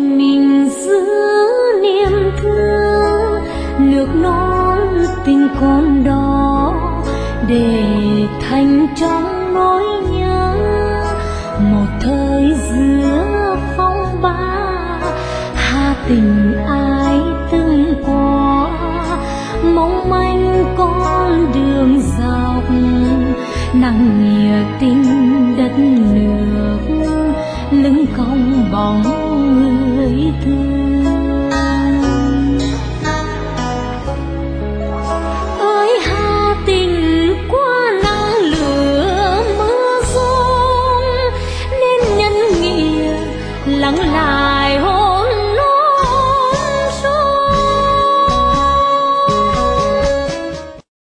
mình giữ niềm thương nước non tình con đó để thành trong nỗi nhớ một thời giữa phong ba hà tình ai từng qua mong manh con đường dọc nặng nghĩa tình đất nước lưng cong bóng